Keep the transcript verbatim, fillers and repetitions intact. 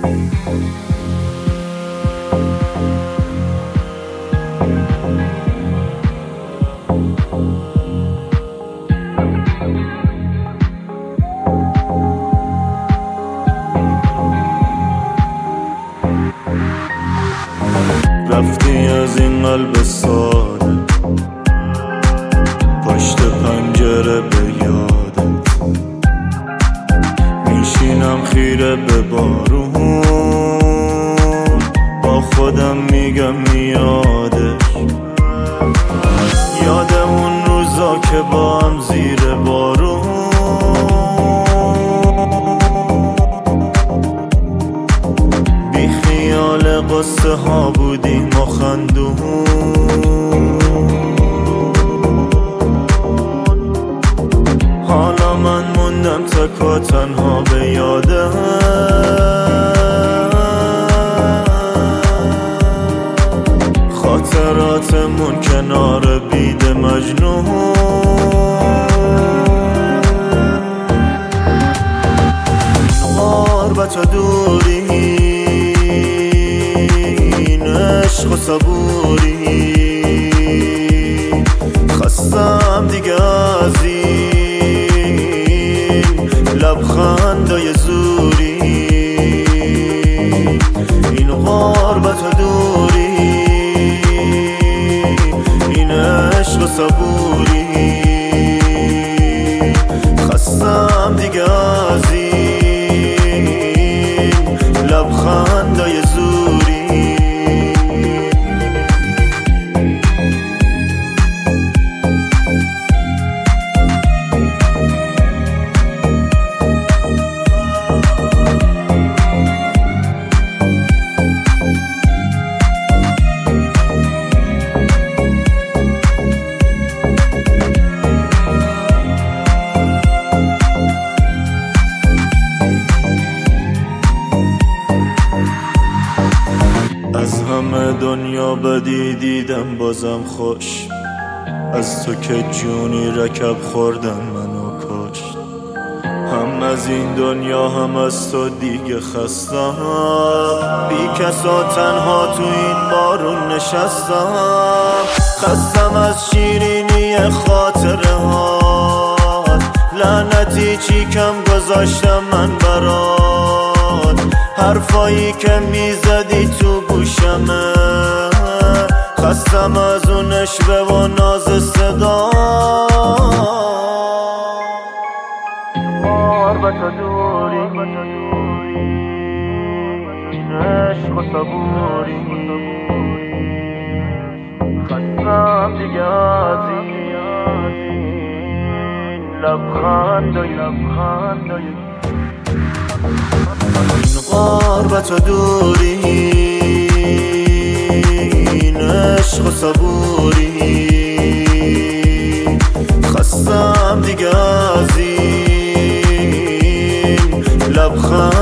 رفتی از این قلب ساده، پشت پنجره به یادت میشینم خیره به بارون، با خودم میگم میادش، یاد اون روزا که با هم زیر بارون بی خیال قصه ها بودیم و خندون، حالا من موندم تک و تنها به یاده، خاطراتمون کنار بید مجنون، غربت و دوری، این عشق و صبوری، خستم دیگه از این لبخندای زوری، این غربت و دوری، این عشق و صبوری، خستم دیگه از این لبخندای زوری. از همه دنیا بدی دیدم بازم خوش، از تو که جونی رکب خوردن منو کشت، هم از این دنیا هم از تو دیگه خستم، بی کس و تنها تو این بارون نشستم، خستم از شیرینی خاطره ها، لعنتی چی کم گذاشتم من برات، حرفایی که میزدی تو گوشمه، خستم از اون اشوه و ناز صدا، غربت و دوری، این عشق و صبوری، خستم دیگه از این لبخندای لبخندای این غربت و دوری، این عشق و صبوری، خستم دیگه از این لبخند